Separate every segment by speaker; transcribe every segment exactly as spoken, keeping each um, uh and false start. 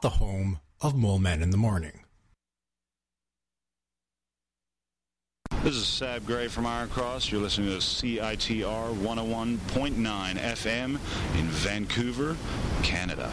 Speaker 1: the home of Mole Men in the Morning.
Speaker 2: This is Sab Gray from Iron Cross. You're listening to C I T R one oh one point nine F M in Vancouver, Canada.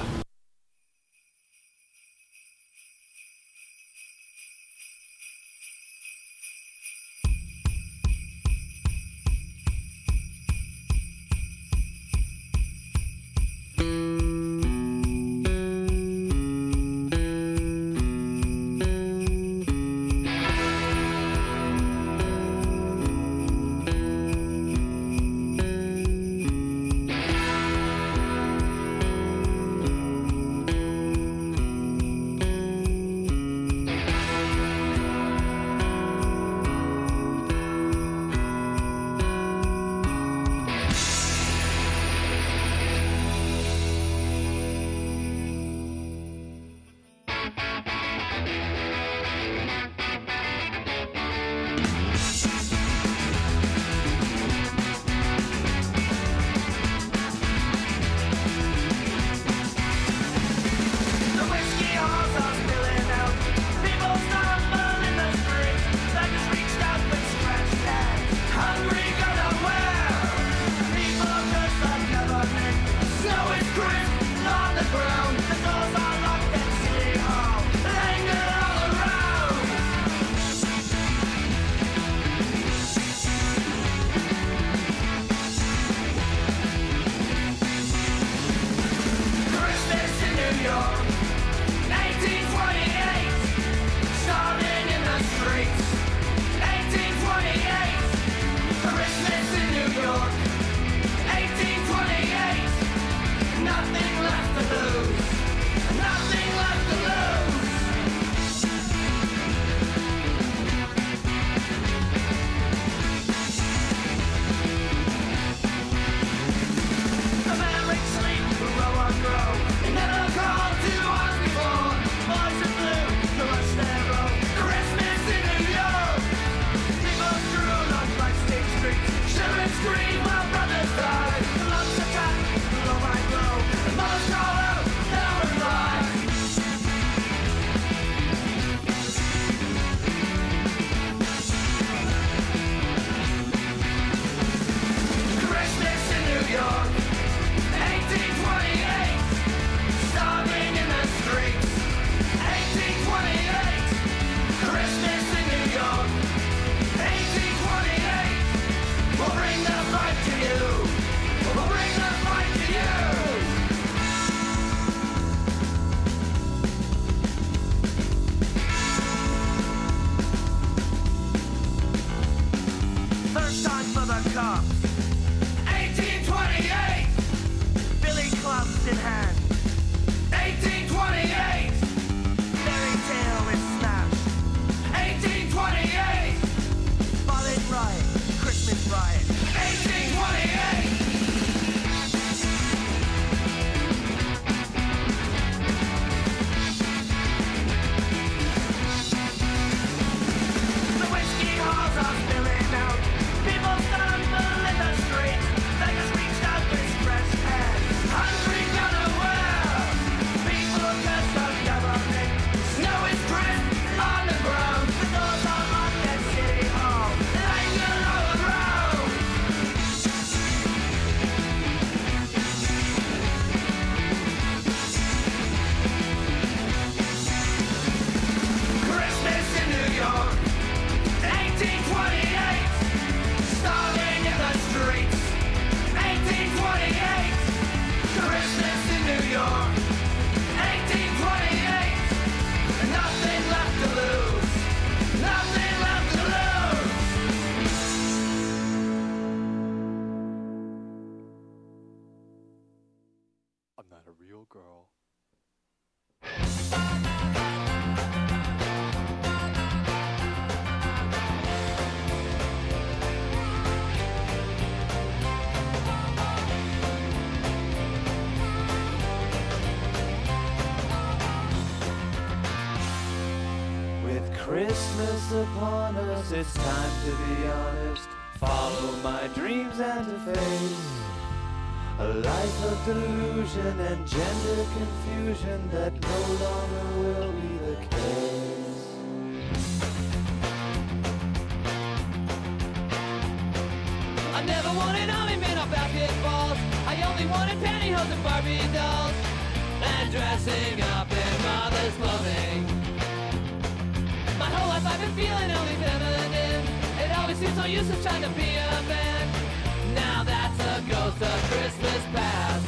Speaker 3: Christmas upon us, it's time to be honest. Follow my dreams and to face a life of delusion and gender confusion that no longer only wanted pantyhose and Barbie dolls, and dressing up in mother's clothing. My whole life I've been feeling only feminine. It always seems so useless trying to be a man. Now that's a ghost of Christmas past.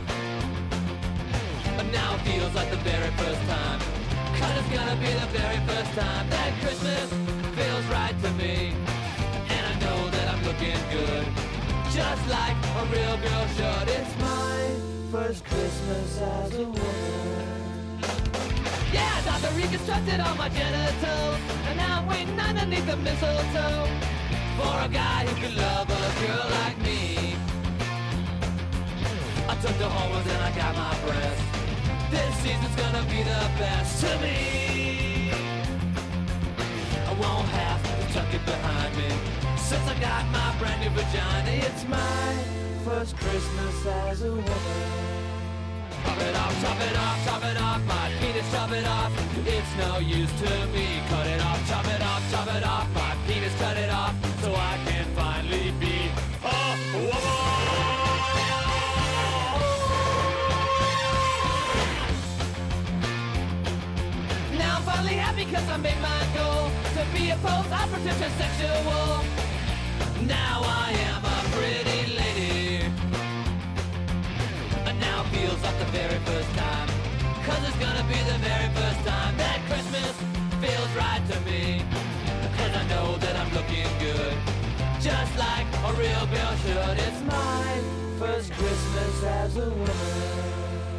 Speaker 3: But now it feels like the very first time, 'cause it's gonna be the very first time that Christmas feels right to me. And I know that I'm looking good, just like a real girl should. It's my first Christmas as a woman. Yeah, Doctor reconstructed all my genitals, and now I'm waiting underneath the mistletoe for a guy who can love a girl like me. I took the hormones and I got my breast. This season's gonna be the best to me. I won't have to tuck it behind me, since I got my brand new vagina. It's my first Christmas as a woman. Chop it off, chop it off, chop it off, my penis, chop it off. It's no use to me. Cut it off, chop it off, chop it off, my penis, cut it off, so I can finally be a woman. Now I'm finally happy 'cause I made my goal to be a post-operative transsexual. Now I am a pretty lady, and now it feels like the very first time, 'cause it's gonna be the very first time that Christmas feels right to me. 'Cause I know that I'm looking good, just like a real girl should. It's my first Christmas as a woman.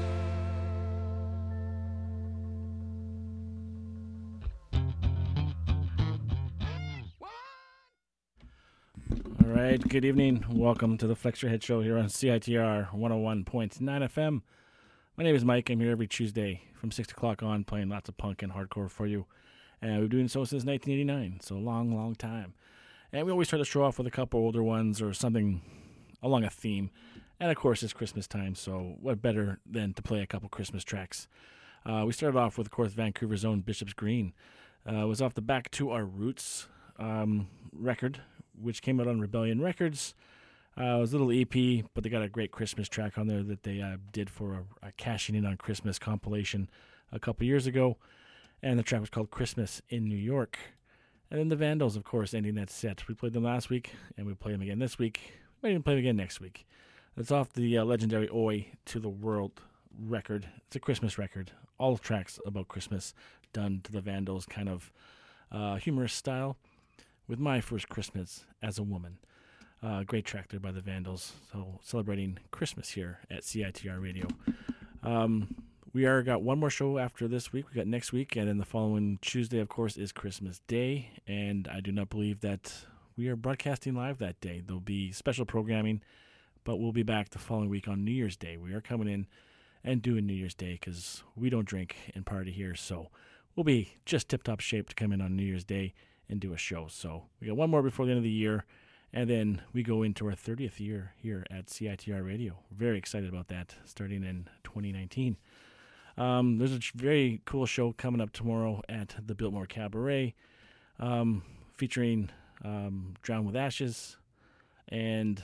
Speaker 4: All right, good evening. Welcome to the Flex Your Head Show here on C I T R one oh one point nine F M. My name is Mike. I'm here every Tuesday from six o'clock on, playing lots of punk and hardcore for you. And we've been doing so since nineteen eighty-nine, so a long, long time. And we always try to show off with a couple older ones or something along a theme. And, of course, it's Christmas time, so what better than to play a couple Christmas tracks. Uh, we started off with, of course, Vancouver's own Bishop's Green. Uh, it was off the Back to Our Roots um, record, which came out on Rebellion Records. Uh, it was a little E P, but they got a great Christmas track on there that they uh, did for a, a Cashing In on Christmas compilation a couple years ago. And the track was called Christmas in New York. And then the Vandals, of course, ending that set. We played them last week, and we play them again this week. We might even play them again next week. It's off the uh, legendary Oi to the World record. It's a Christmas record. All tracks about Christmas done to the Vandals kind of uh, humorous style, with My First Christmas as a Woman. Uh, great track there by the Vandals. So celebrating Christmas here at C I T R Radio. Um, we are got one more show after this week. We got next week, and then the following Tuesday, of course, is Christmas Day. And I do not believe that we are broadcasting live that day. There'll be special programming, but we'll be back the following week on New Year's Day. We are coming in and doing New Year's Day because we don't drink and party here. So we'll be just tip-top shape to come in on New Year's Day and do a show. So we got one more before the end of the year, and then we go into our thirtieth year here at C I T R Radio. Very excited about that, starting in twenty nineteen. Um, there's a very cool show coming up tomorrow at the Biltmore Cabaret, um, featuring um, Drown with Ashes, and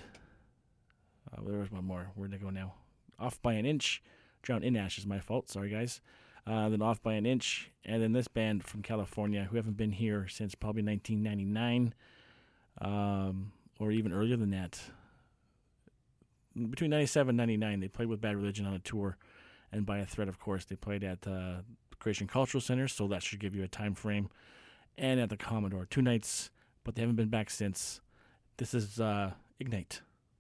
Speaker 4: uh, there was one more. Where'd I go now? Off by an Inch. Drown in Ashes, my fault. Sorry, guys. Uh, then Off by an Inch, and then this band from California who haven't been here since probably nineteen ninety-nine, um, or even earlier than that. Between ninety-seven and ninety-nine, they played with Bad Religion on a tour, and by a thread, of course, they played at uh, Creation Cultural Center, so that should give you a time frame, and at the Commodore, two nights, but they haven't been back since. This is uh, Ignite.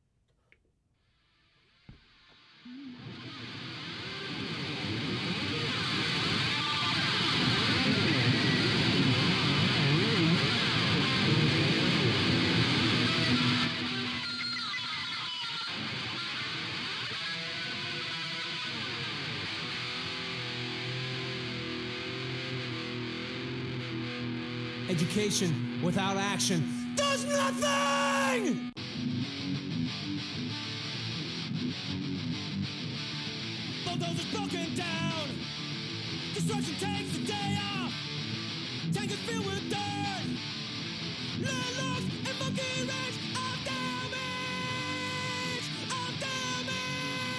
Speaker 5: Education without action does nothing! Bulldozers broken down. Destruction takes the day off. Tank is filled with dirt. Landlords and monkey rage of damage! Of damage!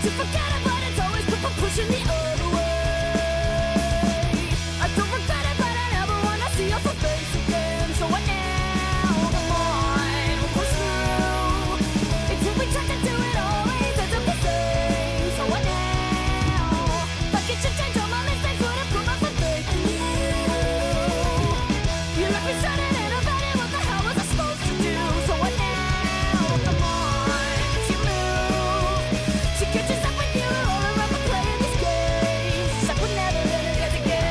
Speaker 6: to forget it, but it's always pu- pu- pushing the other way. I don't regret it, but I never wanna see your face again. So what now? Come on, we'll push through. Until we try to do it always ends up the same. So what now? Like it should change all my mistakes, would improve my faith in you. You left me stranded in a bed, what the hell was I supposed to do? So what now? Come on, she move. She catches up with you, all around for playing these games. She's like, we're never gonna get together.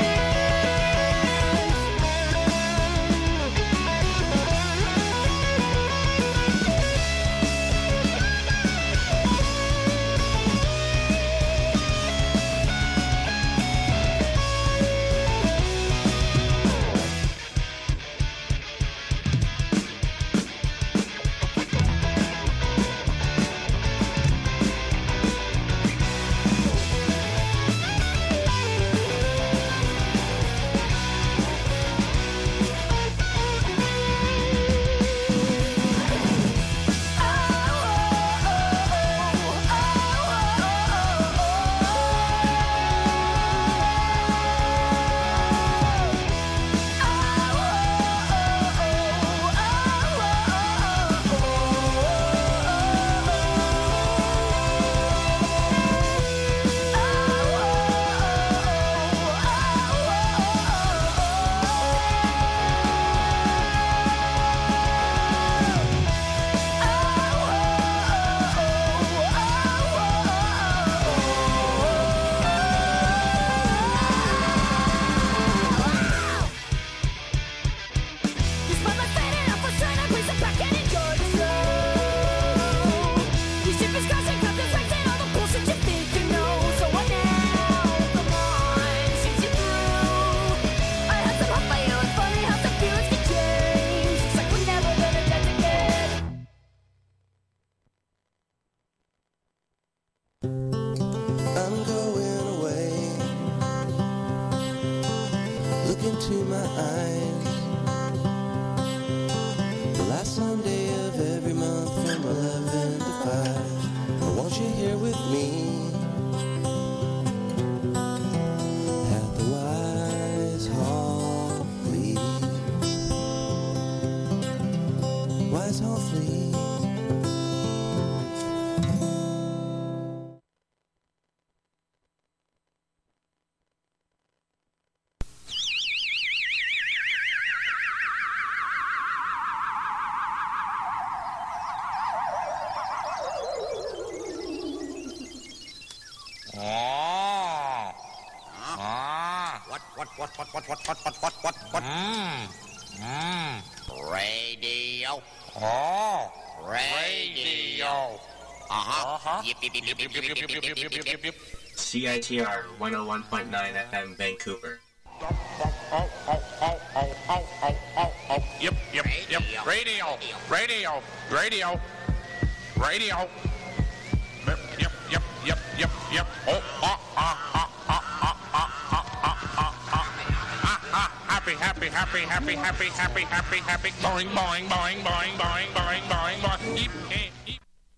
Speaker 6: Despite my fading, I'm frustrated, please sit back and enjoy the show. Your ship is crashing, captain's legs and all the bullshit you think you know. So what now? Come on, sees you through. I had some hope for you, it's funny how some feelings can change. It's like we're never gonna get together.
Speaker 7: I'm going away. Look into my eyes. The last Sunday of every month from eleven to five. I want you here with me at the Wise Hall Fleet. Wise Hall Fleet.
Speaker 8: What, what, what, what, what, what, what, what, what, what, what? Mmm. Mmm. Radio. Oh. Radio. Uh-huh. Uh-huh. Yip, yip, yip, yip, yip, yip, yip, yip, yip, yip, yip, yip.
Speaker 9: C I T R one oh one point nine F M Vancouver.
Speaker 8: Yep, yep, yep. Radio. Radio. Radio. Radio. Yep, yep, yep, yep, yep, yep. Oh, ah, ah, ah, ah, ah, ah, ah, ah, ah, ah, ah. Happy, happy, happy, happy, happy, happy, happy, happy. Boing, boing, boing, boing, boing, boing, boing, boing. Eep, eh, eep.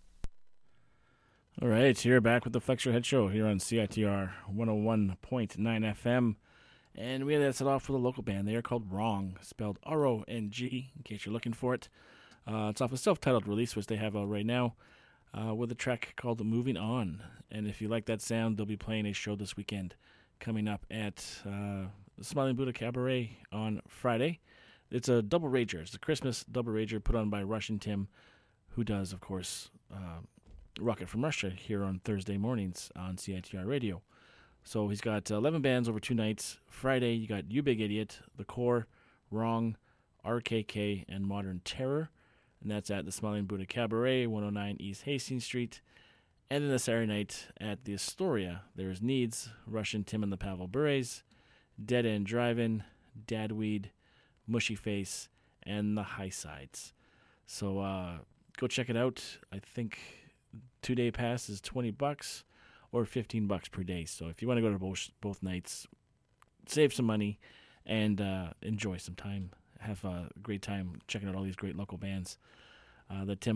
Speaker 4: All right, so you're back with the Flex Your Head Show here on C I T R one oh one point nine F M. And we had that set off with a local band. They are called Wrong, spelled R O N G, in case you're looking for it. Uh, it's off a self-titled release, which they have out right now, uh, with a track called Moving On. And if you like that sound, they'll be playing a show this weekend coming up at uh, the Smiling Buddha Cabaret on Friday. It's a double rager. It's a Christmas double rager put on by Russian Tim, who does, of course, uh, Rocket from Russia here on Thursday mornings on C I T R Radio. So he's got eleven bands over two nights. Friday, you got You Big Idiot, The Core, Wrong, R K K, and Modern Terror. And that's at the Smiling Buddha Cabaret, one oh nine East Hastings Street. And then the Saturday night at the Astoria, there's Needs, Russian Tim and the Pavel Bures, Dead End Drive-In, Dadweed, Mushy Face, and the High Sides. So uh, go check it out. I think two-day pass is twenty bucks or fifteen bucks per day. So if you want to go to both, both nights, save some money and uh, enjoy some time. Have a great time checking out all these great local bands uh, that Tim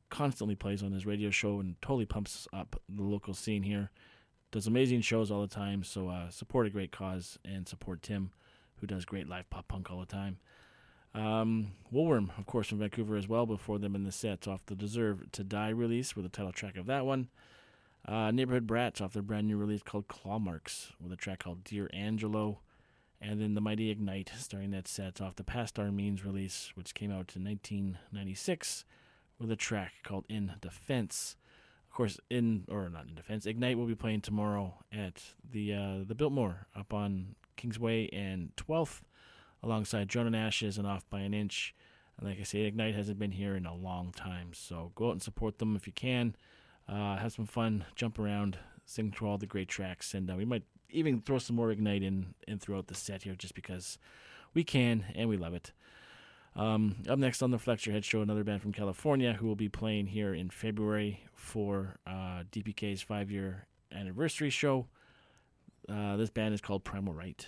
Speaker 4: constantly plays on his radio show and totally pumps up the local scene here. Does amazing shows all the time, so uh, support a great cause and support Tim, who does great live pop punk all the time. Um, Woolworm, of course, from Vancouver as well, before them in the sets off the Deserve to Die release with the title track of that one. Uh, Neighborhood Brats off their brand new release called Claw Marks with a track called Dear Angelo. And then The Mighty Ignite, starting that set off the Past Our Means release, which came out in nineteen ninety-six with a track called In Defense. Of course, in, or not in defense, Ignite will be playing tomorrow at the uh, the Biltmore up on Kingsway and twelfth, alongside Joan and Ashes and Off by an Inch. And like I say, Ignite hasn't been here in a long time, so go out and support them if you can. Uh, have some fun, jump around, sing through all the great tracks, and uh, we might even throw some more Ignite in, in throughout the set here just because we can and we love it. Um, up next on the Flex Your Head Show, another band from California who will be playing here in February for uh, D P K's five-year anniversary show. Uh, this band is called Primal Right.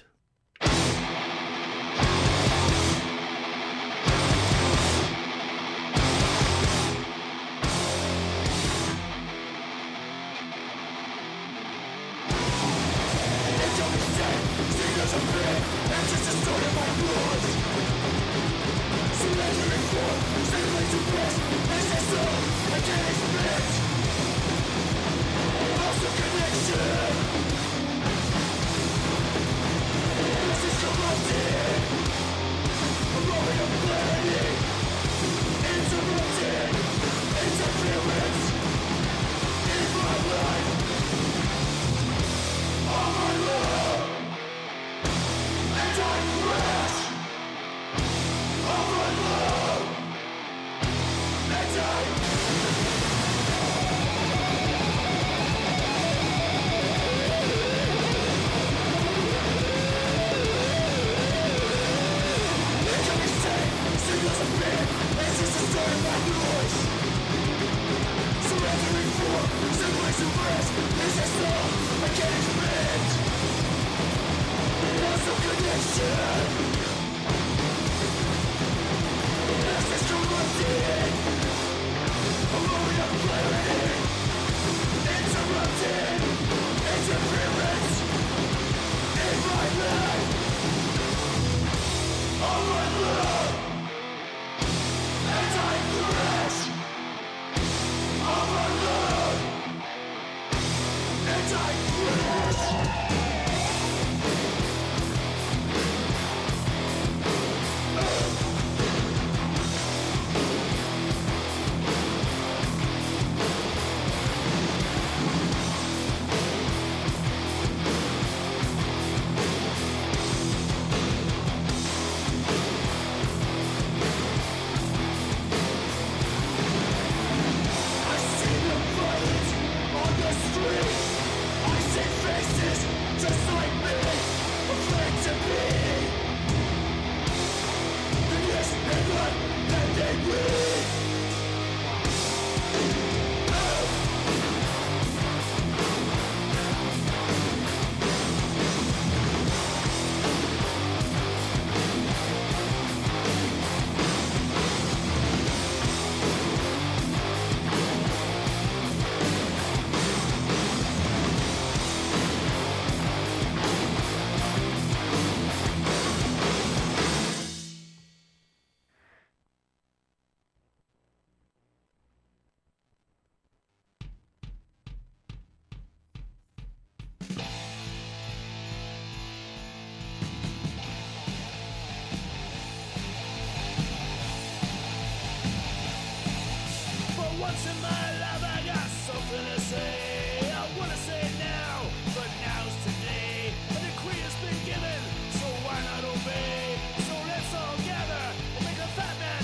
Speaker 3: Once in my life I got something to say. I wanna say it now, but now's today. A decree has been given, so why not obey? So let's all gather and make a fat man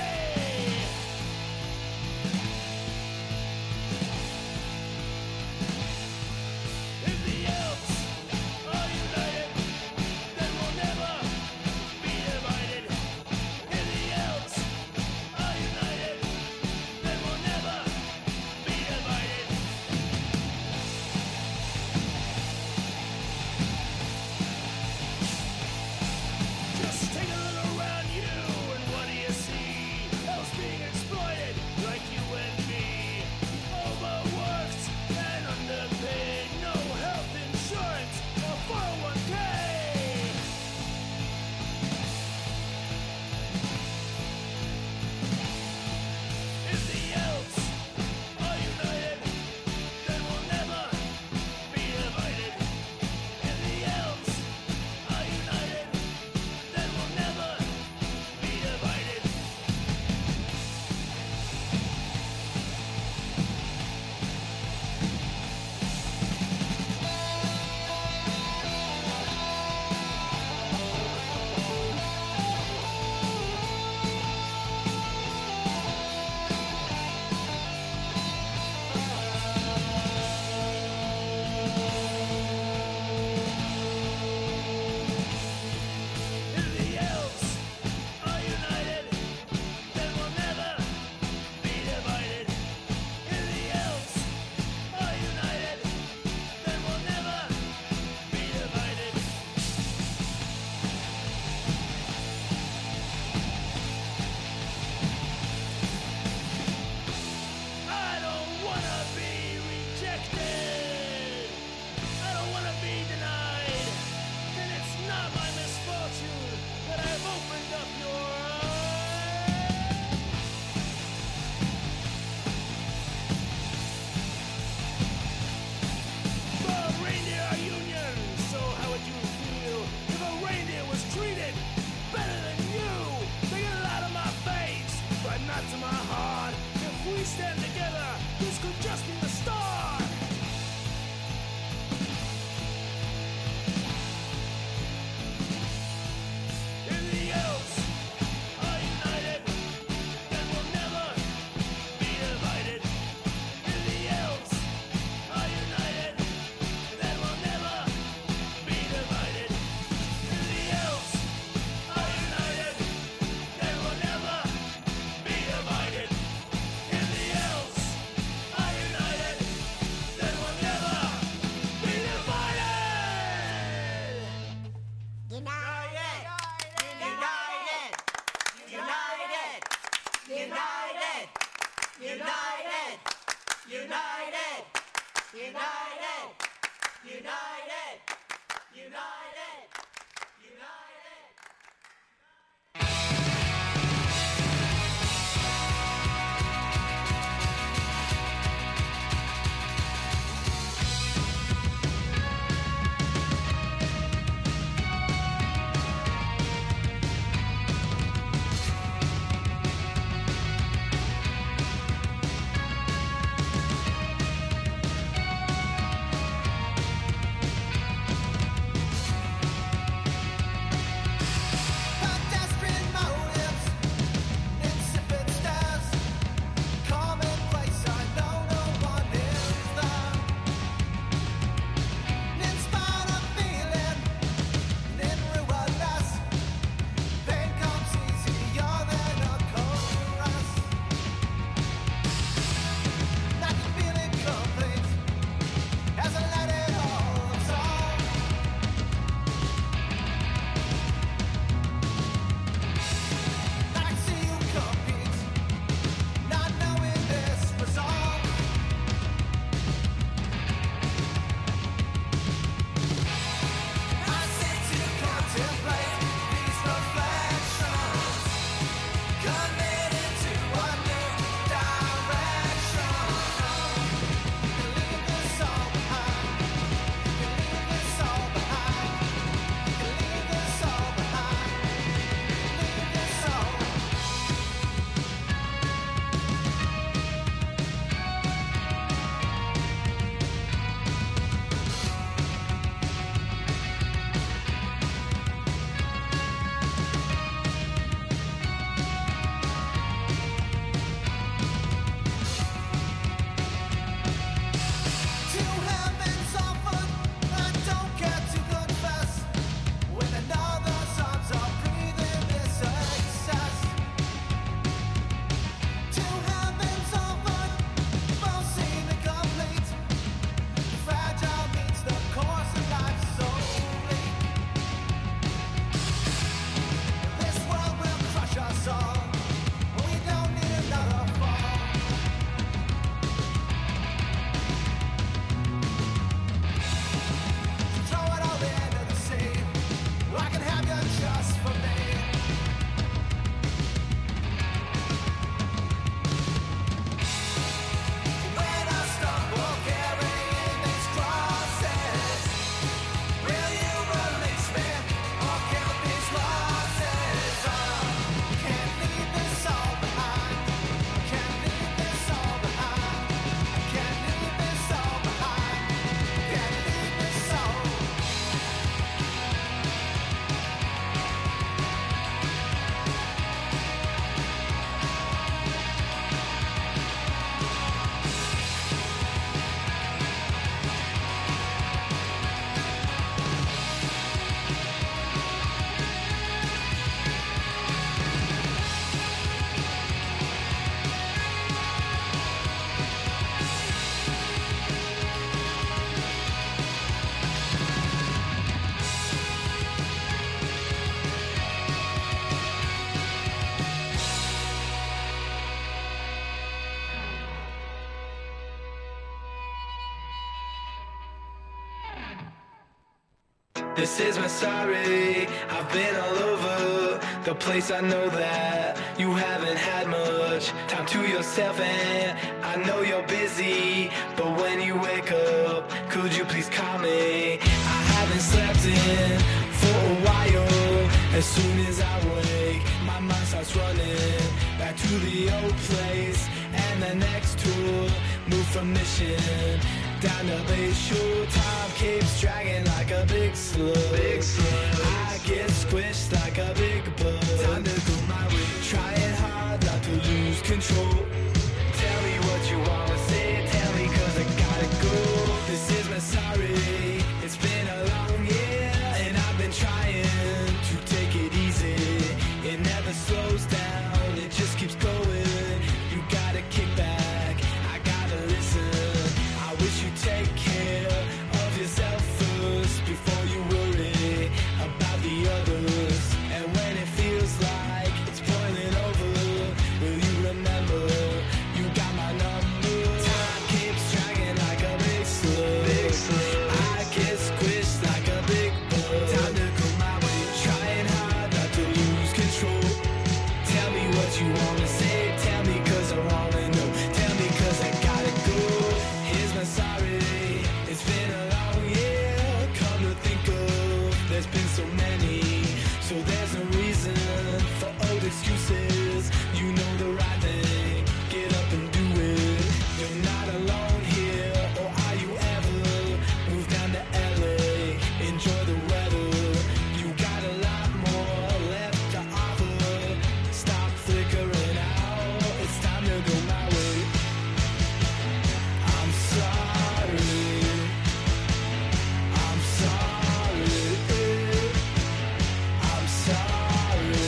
Speaker 3: pay. If the elves are united, then we'll never be divided. If the elves are united, then we'll never be divided.
Speaker 5: stand together. This could just be the start. If the elves are united, then we'll never be divided. If the elves are united, then we'll never be divided. If the elves are united, then we'll never be divided. If the elves are united, then we'll never be divided.
Speaker 6: United! United! United! United! United! United! United! United! United! United!
Speaker 5: Desperate motives, insipid stares, commonplace. I know no one is there. In spite of feeling, in ruinous, pain comes easier than a chorus. Not feeling complete, as I let it all absolve. I see you compete, not knowing this resolve. I sit to contemplate these reflections, committed to a new direction. Leave this all behind. Leave this all behind. Leave this all behind. Leave this all. To heaven's offered, I don't care to confess. When another's arms are breathing this excess. To heaven's offered, both seem incomplete. Fragile meets the course of life slowly. This world will crush us all. We don't need another fall. Throw it all into the sea. I can have you just for me. When I stumble carrying these crosses, will you release me or count these losses? Oh, can't leave this all behind. Can't leave this all behind. Can't leave this all behind. Can't leave this all.
Speaker 10: This is my sorry, I've been all over the place. I know that you haven't had much time to yourself, and I know you're busy, but when you wake up, could you please call me? I haven't slept in for a while. As soon as I wake, my mind starts running back to the old place, and plan the next tour. Move from Mission down to Bayshore. Time keeps dragging like a big slug. Big slug. I get squished like a big bug. Time to go my way. Trying hard not to lose control. Tell me what you wanna say. Tell me 'cause I gotta go. This is my sorry. It's been a long year and I've been trying to take it easy. It never slows down. It just keeps going. You gotta kick back. I gotta listen. I wish you'd take care of yourself first before you worry about the others. And when it feels like it's boiling over, will you remember you got my number? Time keeps dragging like a big slug. Big slug. I get squished like a big bug. Time to go my way. Trying hard not to lose control. Tell me what you wanna say. Tell me 'cause I wanna know. Tell me 'cause I gotta go. Here's my sorry. It's been a long year. Come to think of, there's been so many. So there's no reason for old excuses. You know the right thing. Get up and do it. You're not alone here, or are you ever? Move down to L A. Enjoy the weather. You got a lot more left to offer. Stop flickering out. It's time to go my way. I'm sorry. I'm sorry. I'm sorry.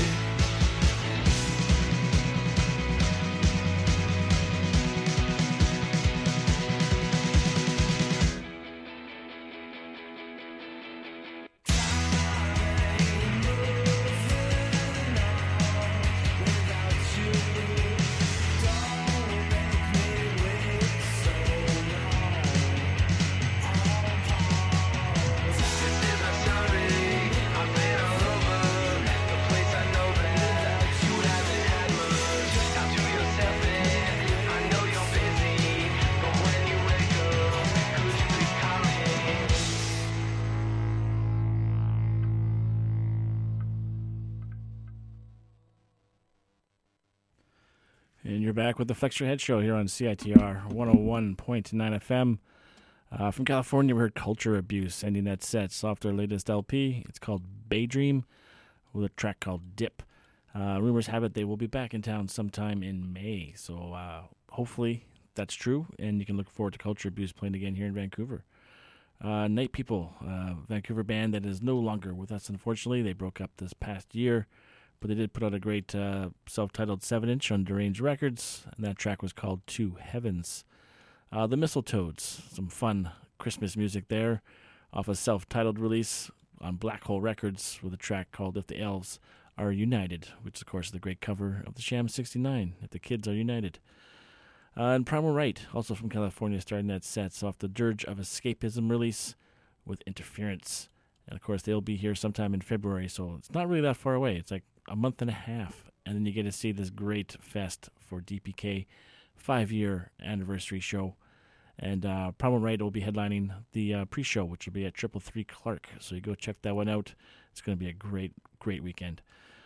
Speaker 4: And you're back with the Flex Your Head Show here on C I T R one oh one point nine F M. Uh, from California, we heard Culture Abuse ending that set off their latest L P. It's called Baydream with a track called Dip. Uh, rumors have it they will be back in town sometime in May. So uh, hopefully that's true, and you can look forward to Culture Abuse playing again here in Vancouver. Uh, Night People, uh, Vancouver band that is no longer with us, unfortunately. They broke up this past year. But they did put out a great uh, self-titled seven inch on Deranged Records, and that track was called Two Heavens. Uh, the Mistletoads, some fun Christmas music there, off a self-titled release on Black Hole Records with a track called If the Elves Are United, which, of course, is the great cover of the Sham sixty-nine, If the Kids Are United. Uh, and Primal Right, also from California, starting that set off the Dirge of Escapism release with Interference. And, of course, they'll be here sometime in February, so it's not really that far away. It's like a month and a half, and then you get to see this great fest for D P K five-year anniversary show. And uh, Primal Right will be headlining the uh, pre-show, which will be at Triple Three Clark. So you go check that one out. It's going to be a great, great weekend.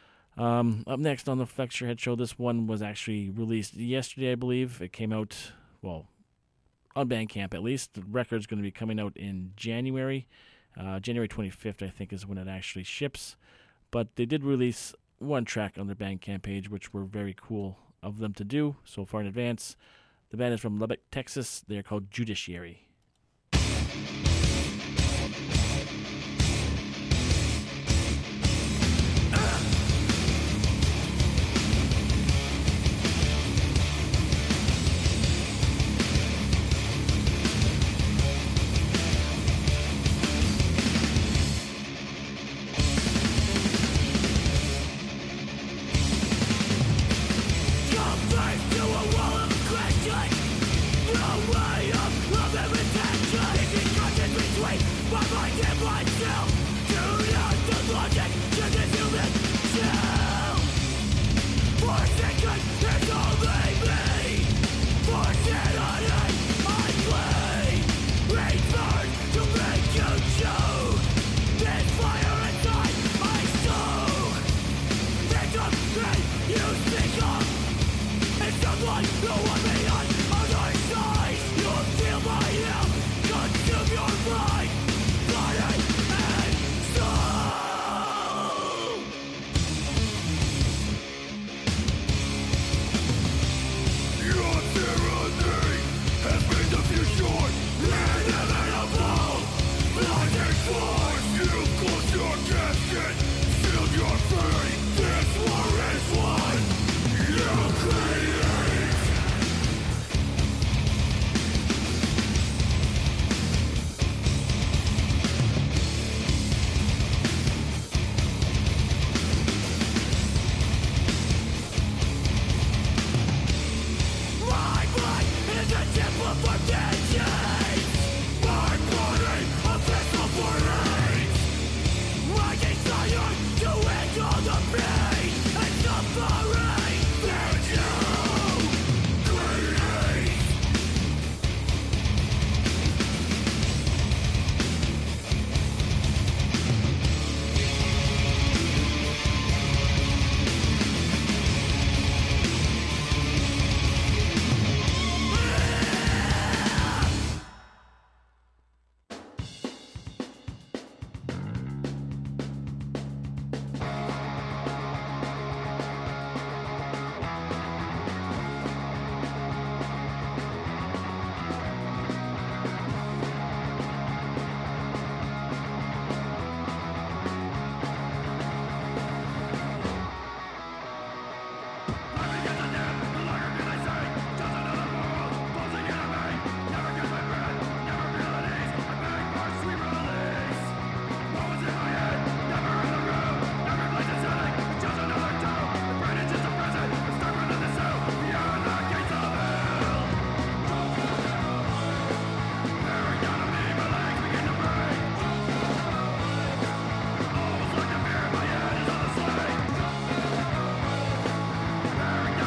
Speaker 4: Um, up next on the Flex Your Head Show, this one was actually released yesterday, I believe. It came out, well, on Bandcamp at least. The record's going to be coming out in January. Uh, January twenty-fifth, I think, is when it actually ships. But they did release one track on their Bandcamp page, which were very cool of them to do so far in advance. The band is from Lubbock, Texas. They're called Judiciary.
Speaker 5: Come back to a wall of questions. The way of, of everything. Very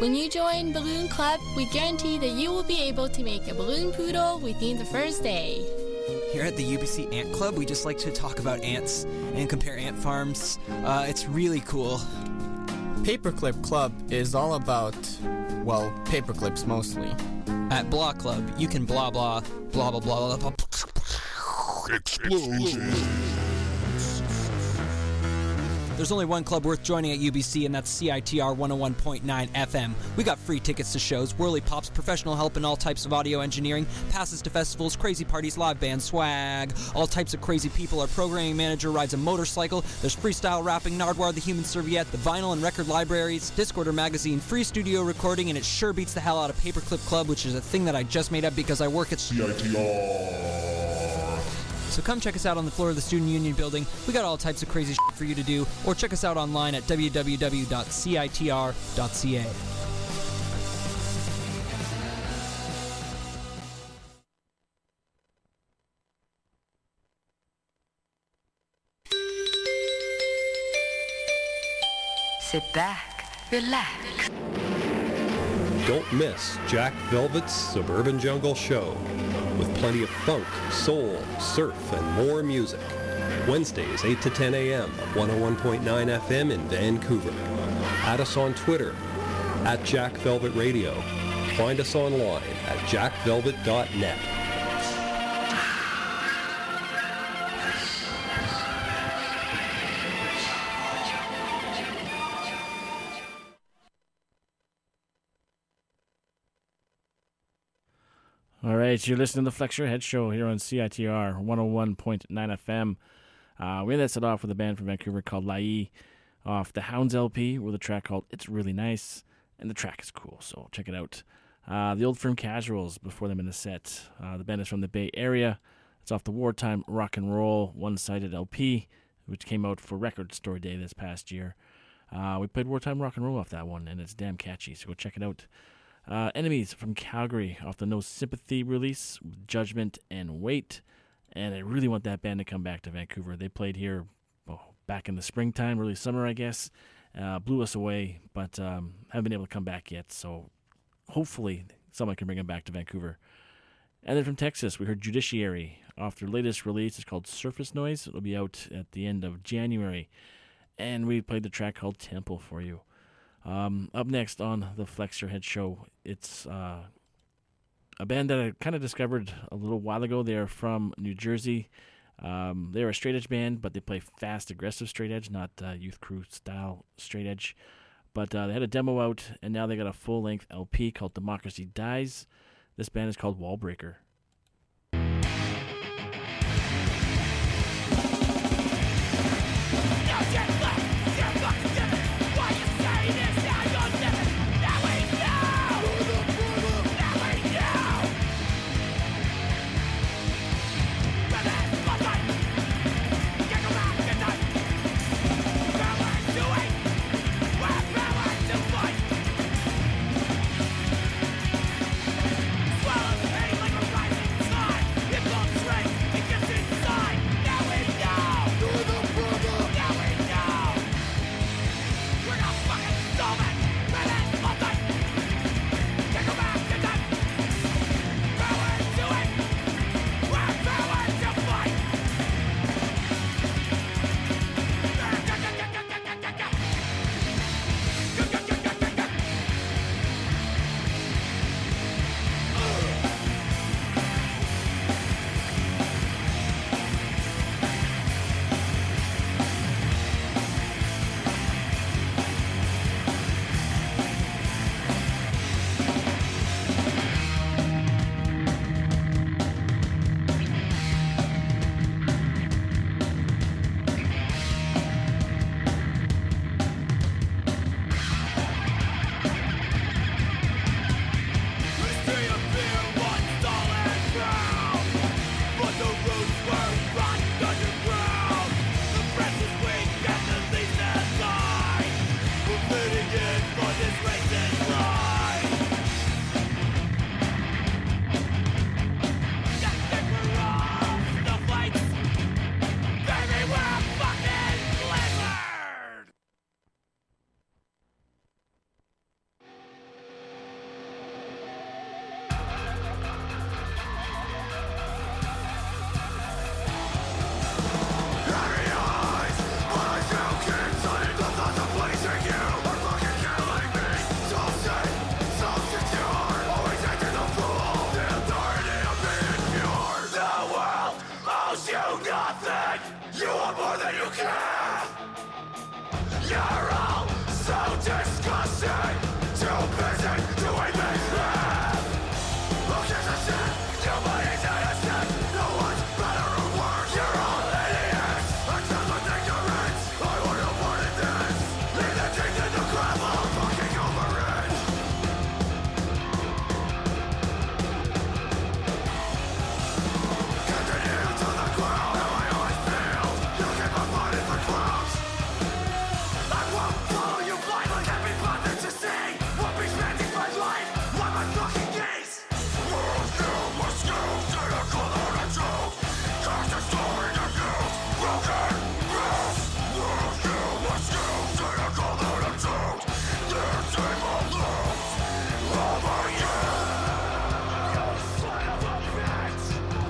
Speaker 11: When you join Balloon Club, we guarantee that you will be able to make a balloon poodle within the first day.
Speaker 12: Here at the U B C Ant Club, we just like to talk about ants and compare ant farms. Uh, it's really cool.
Speaker 13: Paperclip Club is all about, well, paperclips mostly.
Speaker 12: At Blah Club, you can blah blah, blah blah blah blah blah. Explosions. There's only one club worth joining at U B C, and that's C I T R one oh one point nine F M. We got free tickets to shows, whirly pops, professional help in all types of audio engineering, passes to festivals, crazy parties, live band swag, all types of crazy people. Our programming manager rides a motorcycle. There's freestyle rapping, Nardwar the Human Serviette, the vinyl and record libraries, Discorder magazine, free studio recording, and it sure beats the hell out of Paperclip Club, which is a thing that I just made up because I work at C I T R. So come check us out on the floor of the Student Union building. We got all types of crazy shit for you to do, or check us out online at w w w dot c i t r dot c a.
Speaker 14: Sit back, relax.
Speaker 15: Don't miss Jack Velvet's Suburban Jungle Show, with plenty of funk, soul, surf, and more music. Wednesdays, eight to ten a.m. at one oh one point nine F M in Vancouver. Add us on Twitter, at Jack Velvet Radio. Find us online at jack velvet dot net.
Speaker 4: All right, you're listening to the Flex Your Head Show here on C I T R one oh one point nine F M. Uh, we ended it off with a band from Vancouver called Lai off the Hounds L P with a track called It's Really Nice, and the track is cool, so check it out. Uh, the Old Firm Casuals before them in the set. Uh, the band is from the Bay Area. It's off the Wartime Rock and Roll one-sided L P, which came out for Record Store Day this past year. Uh, we played Wartime Rock and Roll off that one, and it's damn catchy, so go check it out. Uh, Enemies from Calgary off the No Sympathy release with Judgment and Wait. And I really want that band to come back to Vancouver. They played here oh, back in the springtime, early summer, I guess. Uh, blew us away, but um, haven't been able to come back yet. So hopefully someone can bring them back to Vancouver. And then from Texas, we heard Judiciary off their latest release. It's called Surface Noise. It'll be out at the end of January. And we played the track called Temple for you. Um, up next on the Flex Your Head Show, it's uh, a band that I kind of discovered a little while ago. They're from New Jersey. Um, they're a straight edge band, but they play fast, aggressive straight edge, not uh, youth crew style straight edge. But uh, they had a demo out, and now they got a full length L P called Democracy Dies. This band is called Wallbreaker.
Speaker 5: You're all so disgusting. Too busy doing me bad. Who gives a shit? Nobody's innocent. No one's better or worse. You're all idiots. Accept with ignorance. I want no part in this. Leave the teeth in the gravel. I'm fucking over it. Continue to the ground. How I always feel. You keep my body for clowns. I won't follow you blindly. Can't be bothered to see. Won't be spending my life on my fucking gaze. World skill, my skills, and I call out a joke. Cast a story to guilt. Broken rules. World skill, my skills, and I call out a joke. This evil looms over you. You son of a bitch.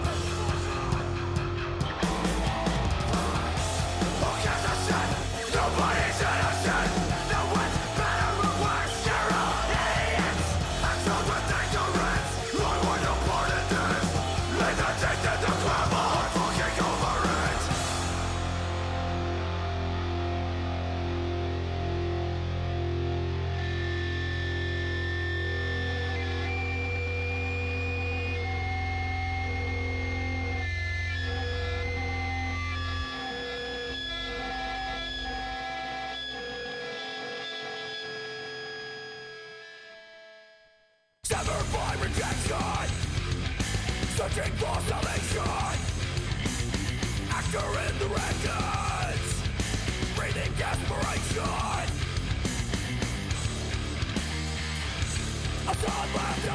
Speaker 5: Who gives a shit? Nobody's innocent. No one's better or worse. You're all idiots. I'm filled with ignorance. I want no part in this. Leave the teeth in the gravel. I'm fucking over it. Severed by rejection, searching for salvation. Actor in the records, breathing desperation. A son left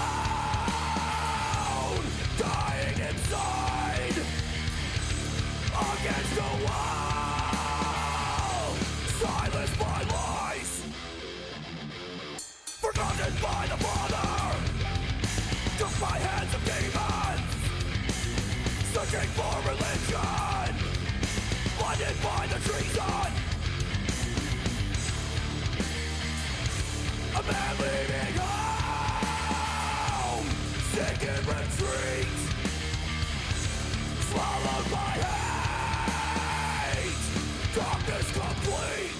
Speaker 5: alone, dying inside, against the wall, silenced by lies. Forgotten by the Father, took by hands of demons, searching for religion, blinded by the treason. A man leaving home, sick in retreat, swallowed by hate, darkness complete.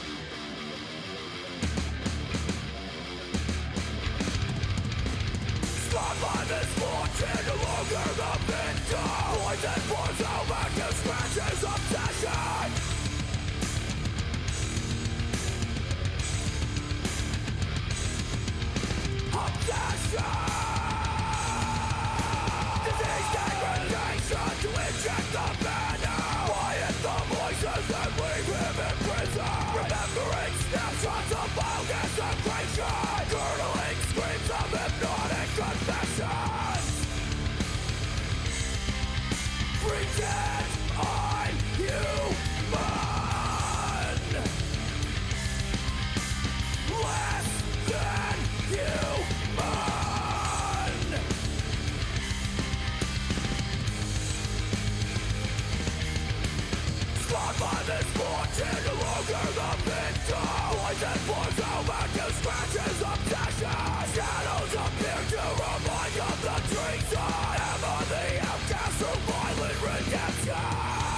Speaker 5: Scarred by misfortune, no longer the victim. Poison pours out back to scratches obsession. Obsession. Disease degradation to inject the venom. Quiet the voices and leave him in prison. Remembering snapshots of vile desecration. Curdling screams of hypnotic confessions. Pretend I'm human. Less than human. Scarred by misfortune, no longer the victim. Poison pours out back to scratches obsession. Shadows appear to remind of the treason. Ever the outcast through violent redemption.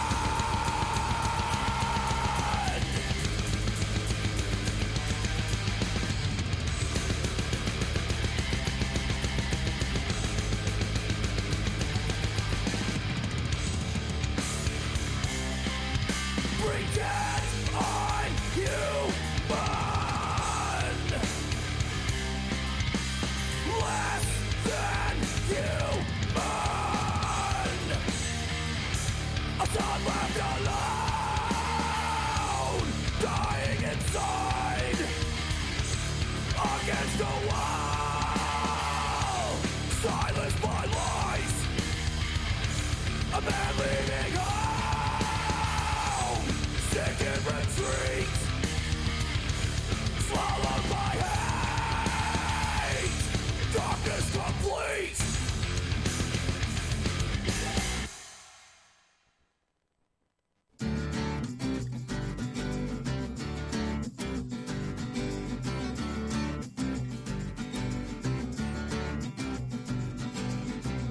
Speaker 5: Pretend I'm human. Less than human. A son left alone, dying inside, against the wall, silenced by lies. A man leaving home, sick in retreat, swallowed by hate, darkness complete.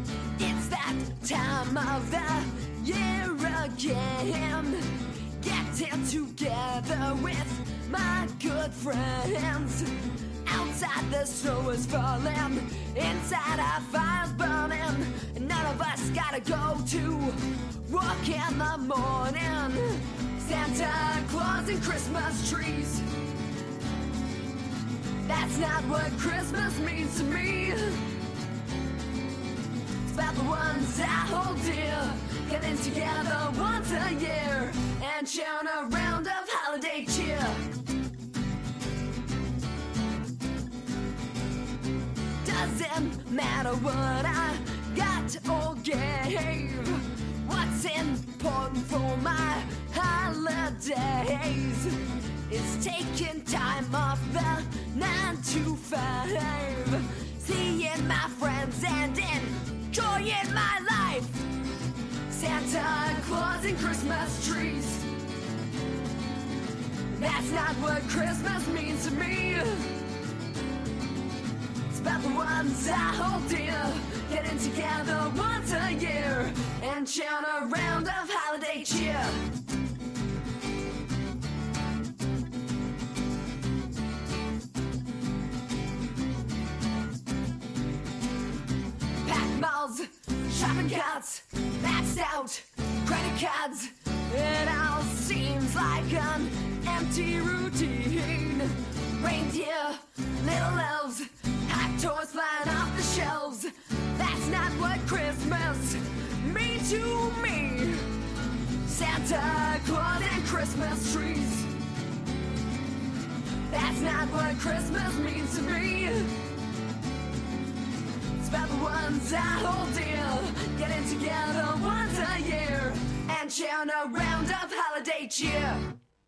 Speaker 6: It's that time of the year again. Get getting together with my good friends. Outside the snow is falling, inside our fire's burning, and none of us gotta go to work in the morning. Santa Claus and Christmas trees, that's not what Christmas means to me. It's about the ones I hold dear, getting together once a year and sharing a round of holiday cheer. Doesn't matter what I got or gave, what's important for my holidays is taking time off the nine to five, seeing my friends and enjoying my life. Santa Claus and Christmas trees, that's not what Christmas means to me. It's about the ones I hold dear, getting together once a year and sharing a round of holiday cheer. Packed malls, shopping carts, maxed out credit cards. It all seems like an empty routine. Reindeer, little elves, hot toys flying off the shelves. That's not what Christmas means to me. Santa Claus and Christmas trees, that's not what Christmas means to me. It's about the ones I hold dear, getting together once a year and sharing a round of holiday cheer.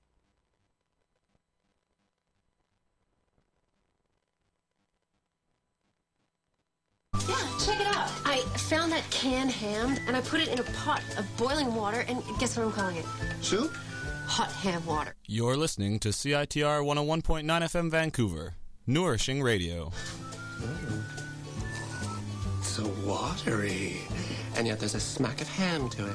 Speaker 16: Yeah, check it out. I found that canned ham, and I put it in a pot of boiling water, and guess what I'm calling it?
Speaker 17: Soup?
Speaker 16: Hot ham water.
Speaker 18: You're listening to C I T R one oh one point nine F M Vancouver, nourishing radio.
Speaker 17: Mm. So watery, and yet there's a smack of ham to it.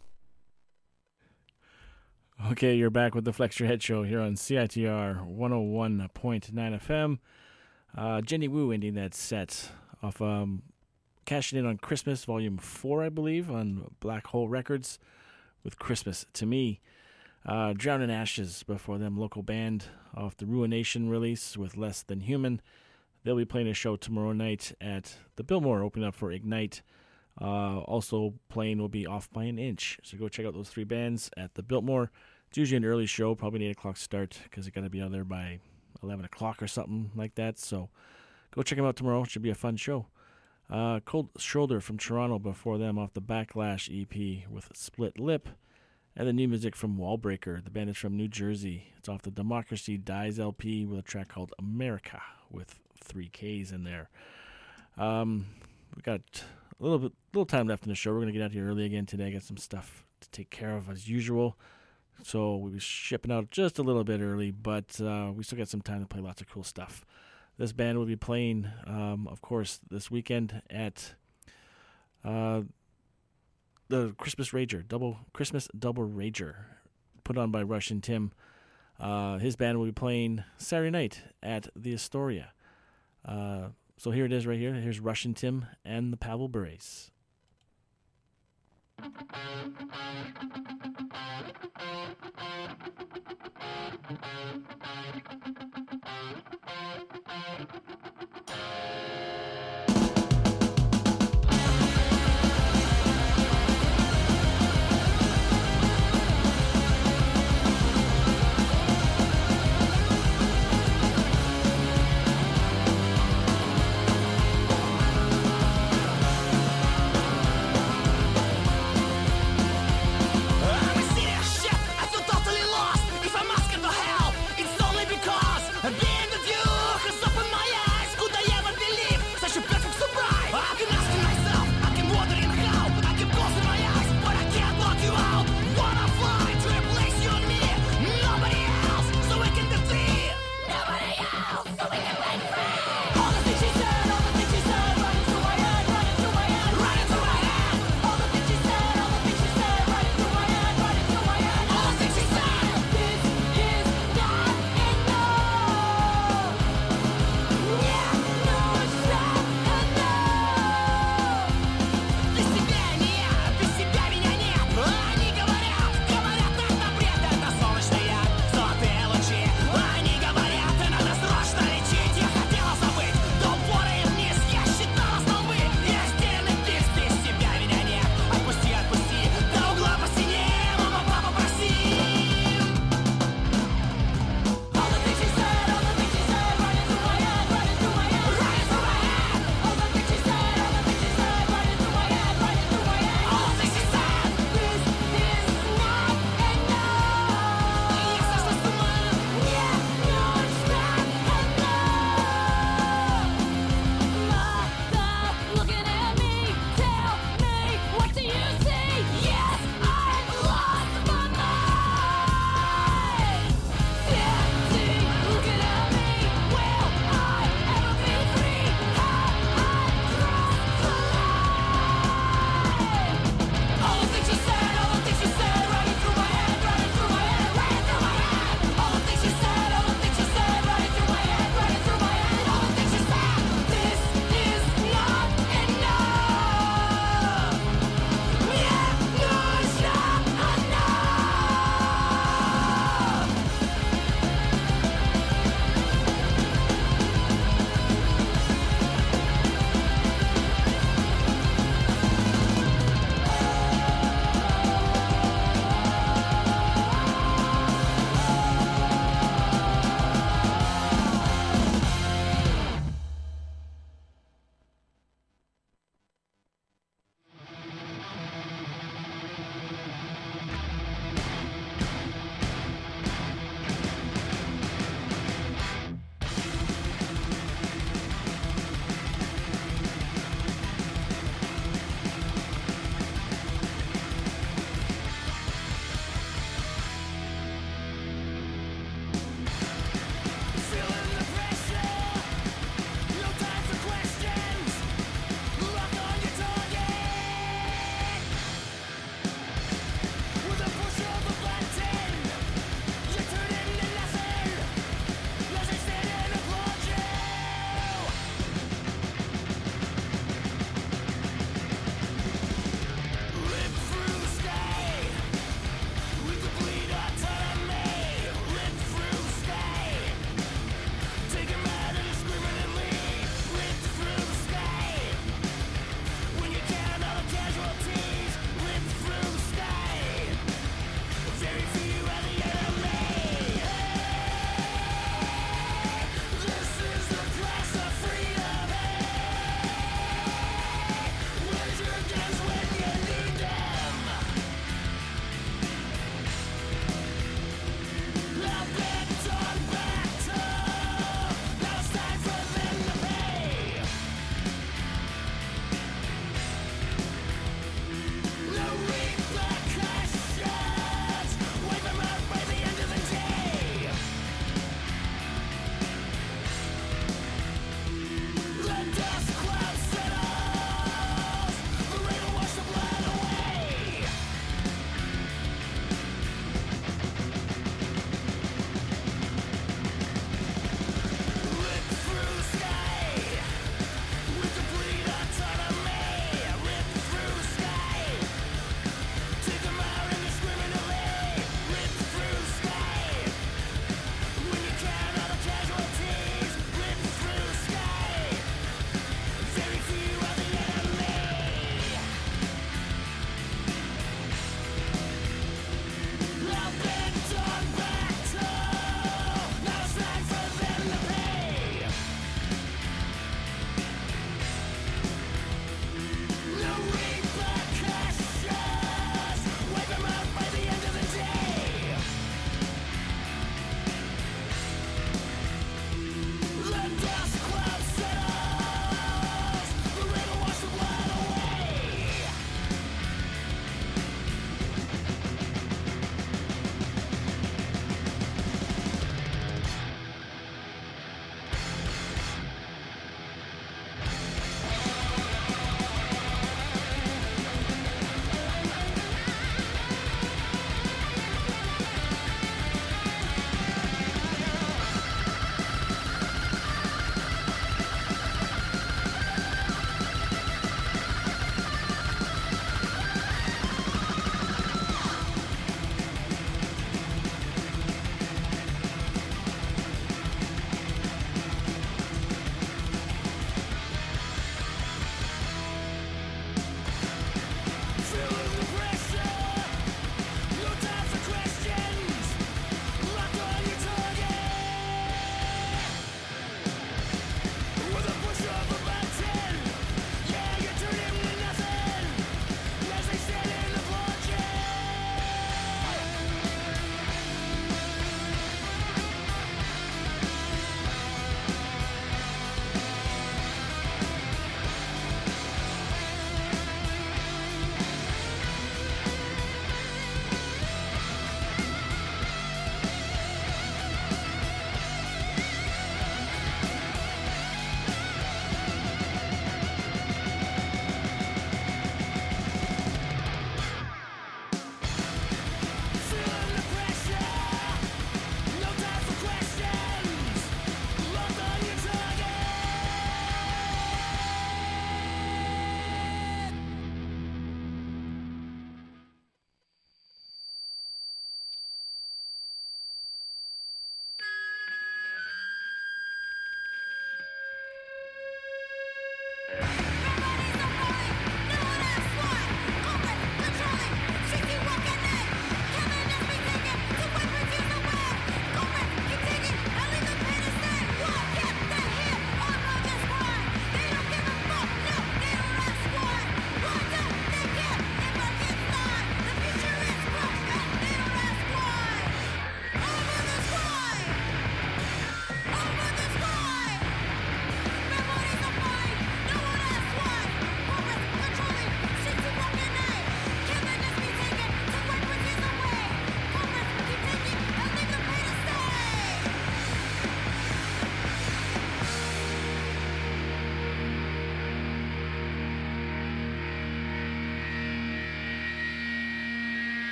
Speaker 4: Okay, you're back with the Flex Your Head Show here on C I T R one oh one point nine F M. Uh, Jenny Wu ending that set off um, cashing in on Christmas, Volume four, I believe, on Black Hole Records with Christmas to Me. Uh, Drown in Ashes before them, local band off the Ruination release with Less Than Human. They'll be playing a show tomorrow night at the Biltmore, opening up for Ignite. Uh, also playing will be Off by an Inch. So go check out those three bands at the Biltmore. It's usually an early show, probably an eight o'clock start, because they got to be out there by eleven o'clock or something like that. So go check them out tomorrow. It should be a fun show. Uh, Cold Shoulder from Toronto before them off the Backlash E P with Split Lip. And the new music from Wallbreaker. The band is from New Jersey. It's off the Democracy Dies L P with a track called America with three Ks in there. Um, we got a little bit, little time left in the show. We're going to get out here early again today. Got some stuff to take care of as usual. So we'll be shipping out just a little bit early, but uh, we still got some time to play lots of cool stuff. This band will be playing, um, of course, this weekend at uh, the Christmas Rager, double Christmas Double Rager, put on by Russian Tim. Uh, his band will be playing Saturday night at the Astoria. Uh, so here it is right here. Here's Russian Tim and the Pavel Berets.
Speaker 5: I've been with you, cause open my eyes.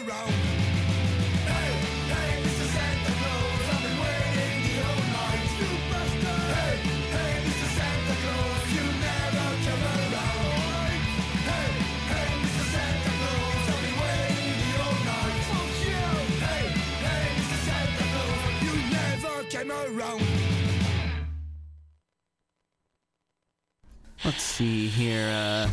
Speaker 5: around. Hey, hey, Mister Santa Claus, I've been waiting the whole night. Superstar. Hey, hey, Mister Santa Claus, you never come around. Hey, hey, Mister Santa Claus, I've been waiting the whole night. Fuck you. Hey, hey, Mister Santa Claus, you never came around.
Speaker 12: Let's see here. Uh,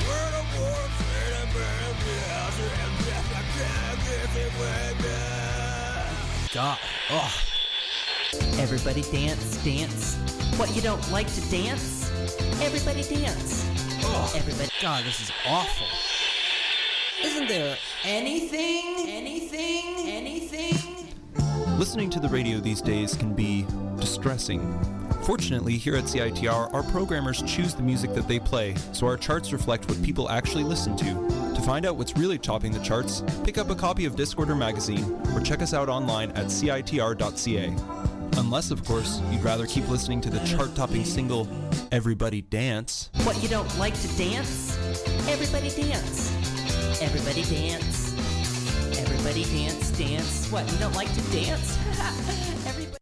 Speaker 12: God. Oh.
Speaker 19: Everybody dance, dance. What, you don't like to dance? Everybody dance.
Speaker 12: Oh.
Speaker 19: Everybody.
Speaker 12: God, this is awful. Isn't there
Speaker 19: anything, anything, anything?
Speaker 20: Listening to the radio these days can be distressing. Fortunately, here at C I T R, our programmers choose the music that they play, so our charts reflect what people actually listen to. To find out what's really topping the charts, pick up a copy of Discorder magazine, or check us out online at C I T R dot C A. Unless, of course, you'd rather keep listening to the chart-topping single, Everybody Dance.
Speaker 19: What, you don't like to dance? Everybody dance. Everybody dance. Everybody dance, dance. What, you don't like to dance? Everybody.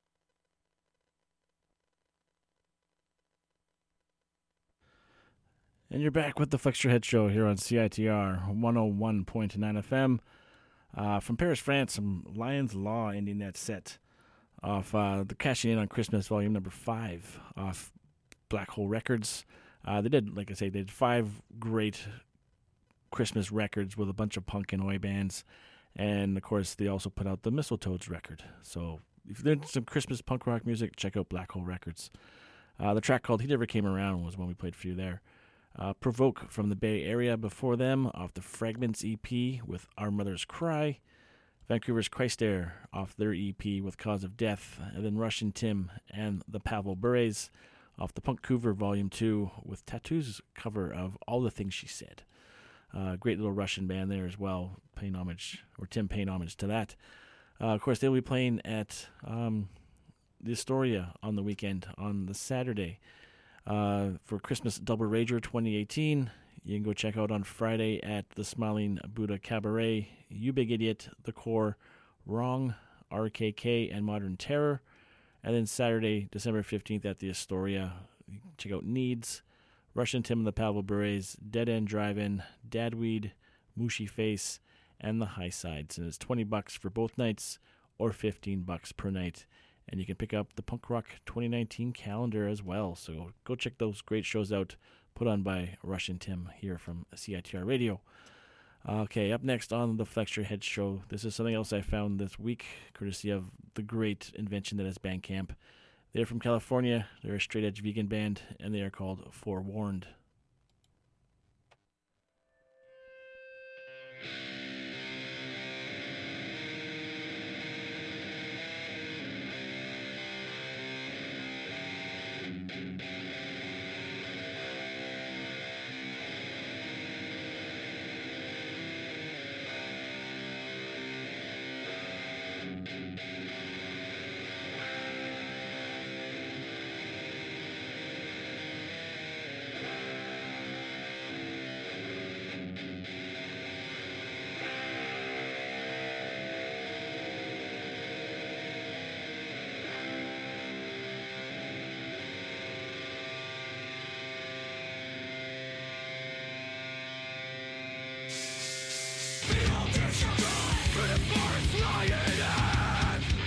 Speaker 4: And you're back with the Flex Your Head Show here on C I T R one oh one point nine F M. Uh, from Paris, France, some Lion's Law ending that set off uh, the Cashing In on Christmas, volume number five, off Black Hole Records. Uh, they did, like I say, they did five great Christmas records with a bunch of punk and oi bands. And, of course, they also put out the Mistletoes record. So if there's some Christmas punk rock music, check out Black Hole Records. Uh, the track called He Never Came Around was one we played for you there. Uh, Provoke from the Bay Area before them, off the Fragments E P with Our Mother's Cry. Vancouver's Christair off their E P with Cause of Death. And then Russian Tim and the Pavel Bures off the Punkcouver Volume two with Tattoo's cover of All the Things She Said. Uh, great little Russian band there as well, paying homage, or Tim paying homage to that. Uh, of course, they'll be playing at um, the Astoria on the weekend, on the Saturday. Uh, for Christmas Double Rager twenty eighteen, you can go check out on Friday at the Smiling Buddha Cabaret, You Big Idiot, The Core, Wrong, R K K, and Modern Terror. And then Saturday, December fifteenth at the Astoria, you can check out Needs, Russian Tim and the Pavel Bures, Dead End Drive-In, Dadweed, Mushy Face, and the High Sides. And it's twenty bucks for both nights or fifteen bucks per night. And you can pick up the Punk Rock twenty nineteen calendar as well. So go check those great shows out put on by Russian Tim here from C I T R Radio. Okay, up next on the Flex Your Head Show, this is something else I found this week, courtesy of the great invention that is Bandcamp. They're from California. They're a straight-edge vegan band, and they are called Forewarned.
Speaker 5: For the forest lying in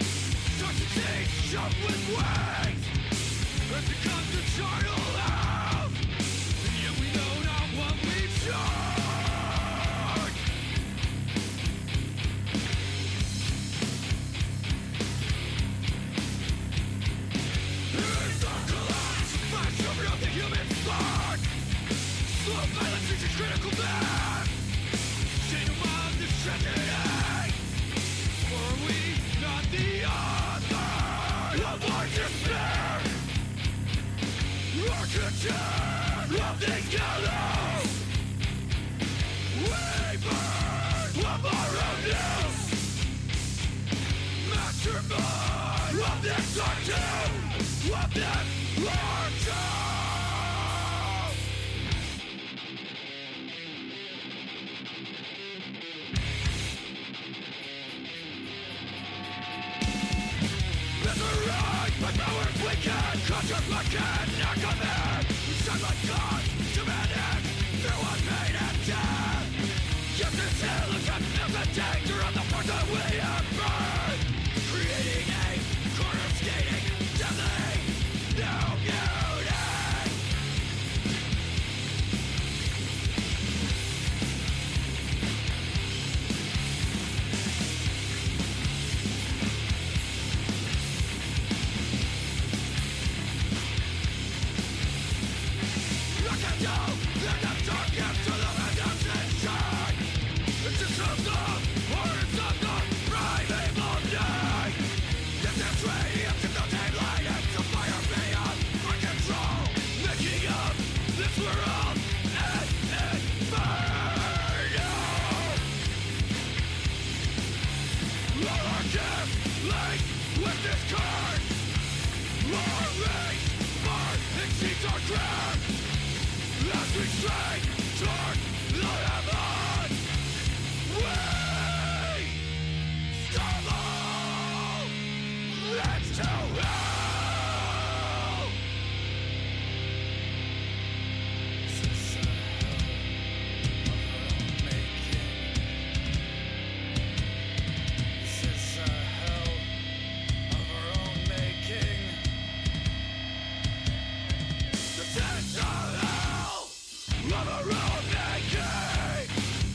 Speaker 5: Of our own making.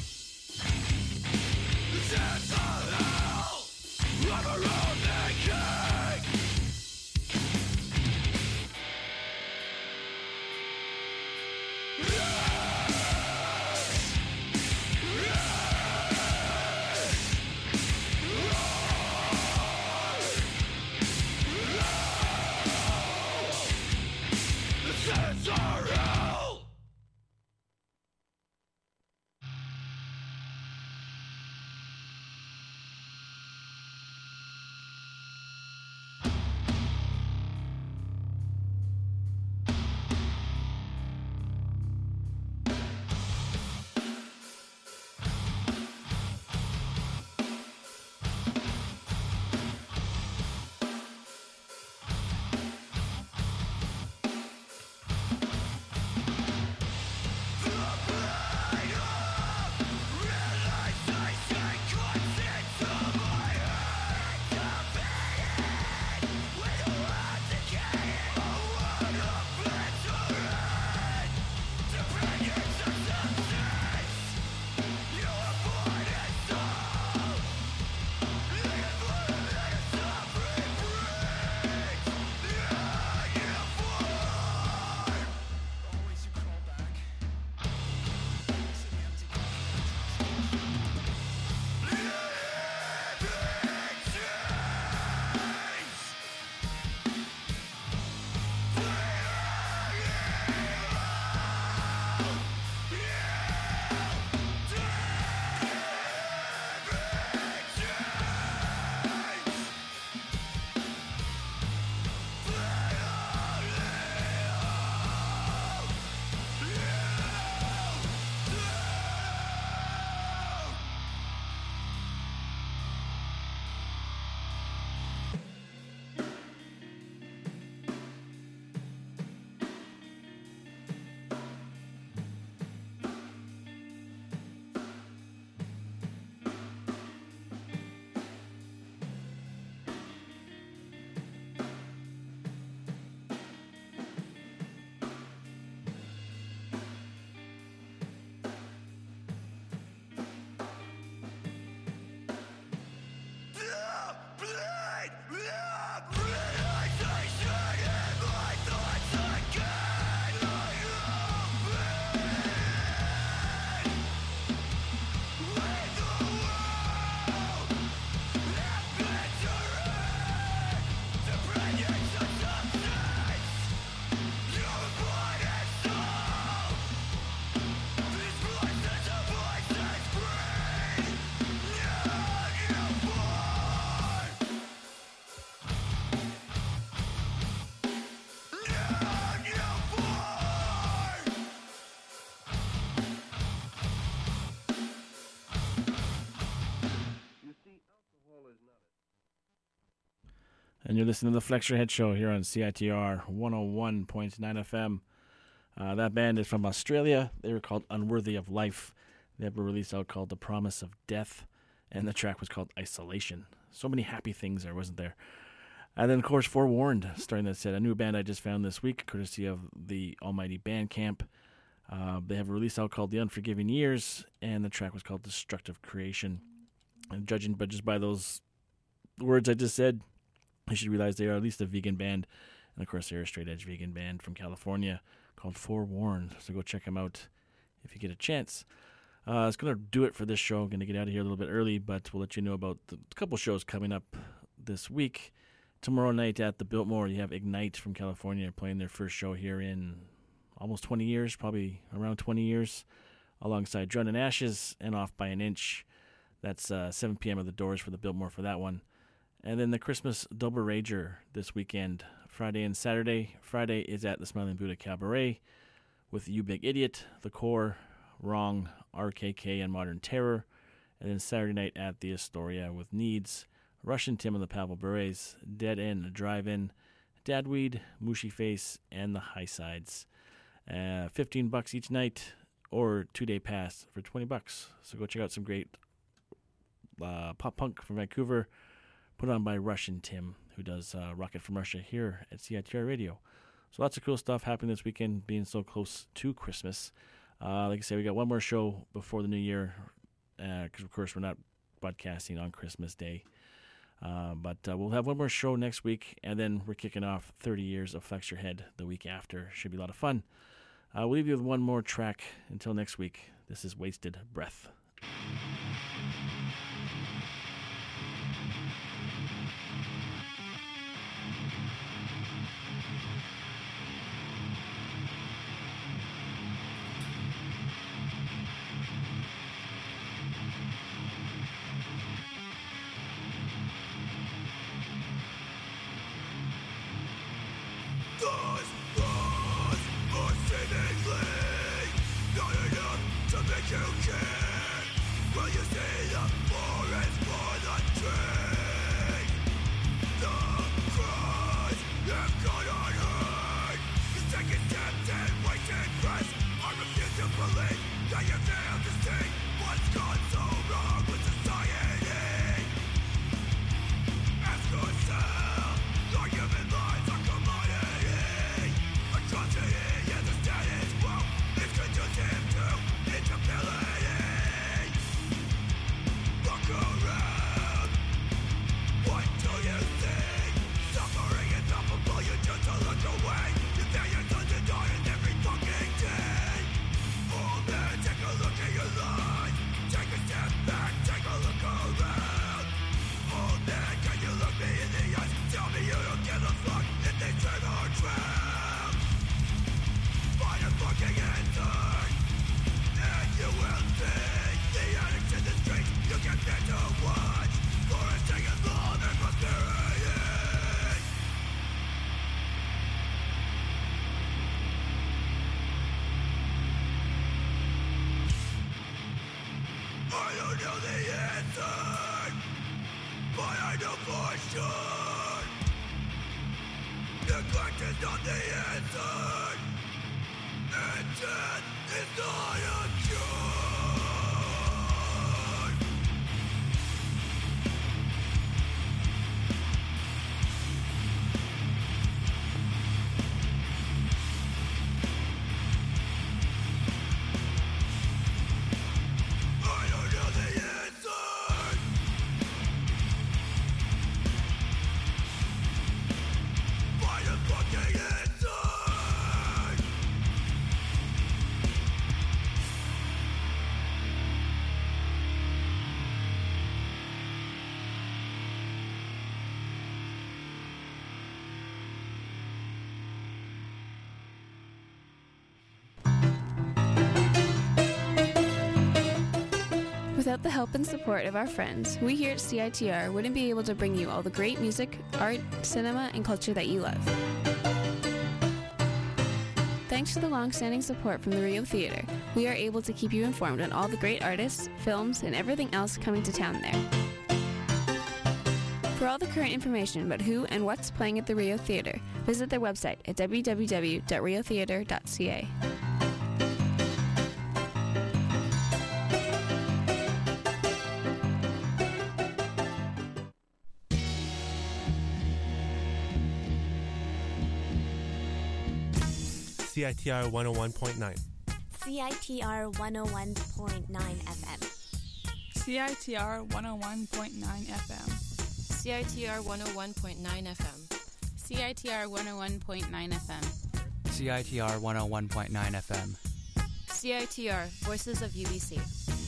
Speaker 4: And you're listening to the Flex Your Head Show here on C I T R one oh one point nine F M. Uh, that band is from Australia. They were called Unworthy of Life. They have a release out called The Promise of Death, and the track was called Isolation. So many happy things there, wasn't there? And then, of course, Forewarned, starting that set. A new band I just found this week, courtesy of the almighty Bandcamp. Uh, they have a release out called The Unforgiving Years, and the track was called Destructive Creation. And judging but just by those words I just said, you should realize they are at least a vegan band. And, of course, they're a straight-edge vegan band from California called Forewarned. So go check them out if you get a chance. Uh, it's going to do it for this show. I'm going to get out of here a little bit early, but we'll let you know about the couple shows coming up this week. Tomorrow night at the Biltmore, you have Ignite from California playing their first show here in almost twenty years, probably around twenty years, alongside Drun and Ashes and Off by an Inch. That's uh, seven p.m. at the Doors for the Biltmore for that one. And then the Christmas Double Rager this weekend, Friday and Saturday. Friday is at the Smiling Buddha Cabaret with You Big Idiot, The Core, Wrong, R K K, and Modern Terror. And then Saturday night at the Astoria with Needs, Russian Tim and the Pavel Berets, Dead End, Drive-In, Dadweed, Mushy Face, and the High Sides. Uh, fifteen bucks each night, or two-day pass for twenty bucks. So go check out some great uh, pop punk from Vancouver, put on by Russian Tim, who does uh, Rocket from Russia here at C I T R Radio. So lots of cool stuff happening this weekend, being so close to Christmas. Uh, like I said, we got one more show before the new year, because uh, of course we're not broadcasting on Christmas Day. Uh, but uh, we'll have one more show next week, and then we're kicking off thirty years of Flex Your Head the week after. Should be a lot of fun. Uh, we'll leave you with one more track until next week. This is Wasted Breath.
Speaker 21: Without the help and support of our friends, we here at C I T R wouldn't be able to bring you all the great music, art, cinema, and culture that you love. Thanks to the long-standing support from the Rio Theater, we are able to keep you informed on all the great artists, films, and everything else coming to town there. For all the current information about who and what's playing at the Rio Theatre, visit their website at w w w dot rio theatre dot c a.
Speaker 1: C I T R one oh one point nine.
Speaker 22: C I T R one oh one point nine F M.
Speaker 23: C I T R one oh one point nine F M.
Speaker 24: C I T R one oh one point nine F M.
Speaker 11: C I T R one oh one point nine F M.
Speaker 25: C I T R one oh one point nine F M.
Speaker 24: C I T R, Voices of U B C.